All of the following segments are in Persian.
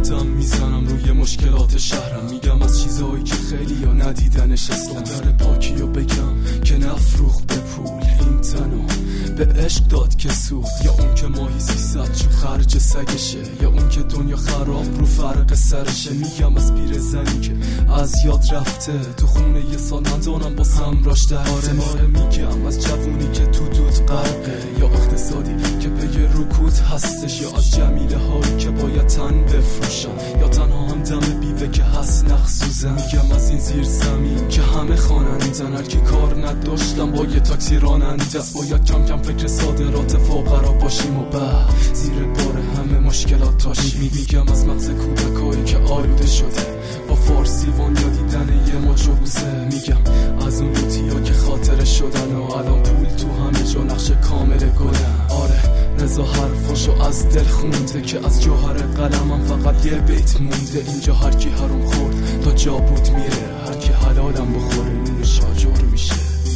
قدم میزنم روی مشکلات شهرم، میگم از چیزهایی که خیلی یا ندیدنش اصلا. در پاکی و بگم که نفروخت به پول این تنو به عشق داد که سوخت، یا اون که ماهی 300 چون خرج سگشه، یا اون که دنیا خراب رو فرق سرشه. میگم از پیر زنی که از یاد رفته تو خونه یه سال ندانم با سمراش درده. ماره میگم از جوونی که تو دود غرقه، یا اقتصادی که پی رکود هستش، یا از جمیله هایی که باید تن بفروشن، یا تنها هم دم بیوه که هست نخسوزن. میگم از این زیر زمین که همه خوانندن، هر کی کار نداشتم با یه تاکسی راننده است. باید کم کم فکر صادرات فقرا باشیم و بعد زیر بار همه مشکلات تاشیم. میگم از مغز کودکایی که آلوده شده با فارسی وان یا دیدن یه مچوبوسه. میگم از اون لوتیا که خاطره شدن و الان پول تو همه جا نقش کامل گلن. آره نزا حرفاشو از دل خونده که از جوهر قلمم فقط یه بیت مونده. اینجا هر کی حروم خورد تا جا بود میره، هر کی حلالم بخوره نونش آجر میشه.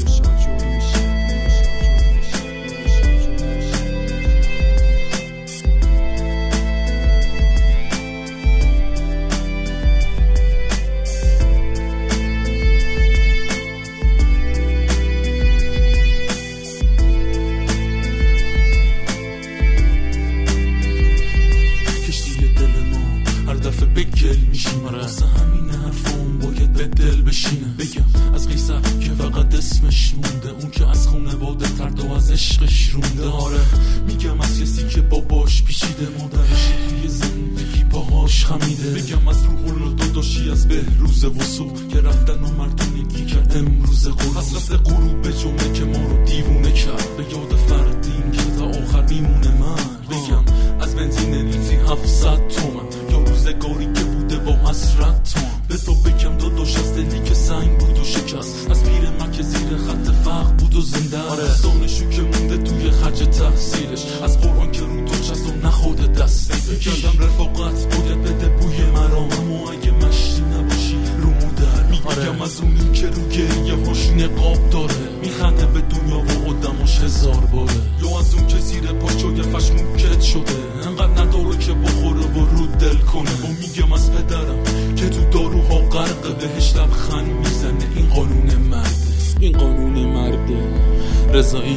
بگل میشیم واسه همین حرفم باید به دل بشینه. بگم از قیصر که فقط اسمش مونده، اون که از خونواده ترد و از عشقش رونده. آره میگم از کسی که باباش پیچیده، مادرش توی زندگی باهاش خمیده. بگم از روح الله داداشی از بهروز وصول که رفتن و مردونگی کرد امروز غروب. حسرت غروب به جمله که ما رو دیوونه کرد، به یاد فردین که تا آخر میمونه من. بگم از بنزین لیتری 700 تومن، یا روزگاری که بوده با حسرت تومن. به تو بگم داداش از دلی که سنگ بود و شکست، از پیر مکه زیر خط فقر بود و زنده است. دانشو که مونده توی خرج تحصیلش، از قرآن که رو دوش از اون نخورده دست. کردم رفاقت باید بده بوی مرا، اما اگه مشتی نباشی رو مودر. میگم از اونی که رو گریه هاش نقاب داره، میخنده به دنیا و آدماش 1000 باره. یا از اون که زیر پاچای فشموکت شده، انقدر نداره که بخوره و رو دل کنه. و میگم از پدرم که تو داروها غرقه، بهش لبخند میزنه. این قانون مرده، این قانون مرده. رضایی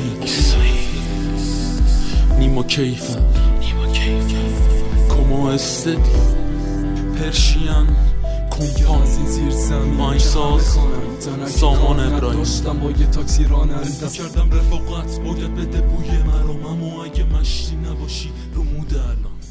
نیما کیفر کما استدی پرشین کمپان زیر زمین مایساز سامان ابراهیم. داشتم با یه تاکسی راننده کردم رفاقت باید بده بوی مرام، اما اگه مشتی نباشی رو موده الان.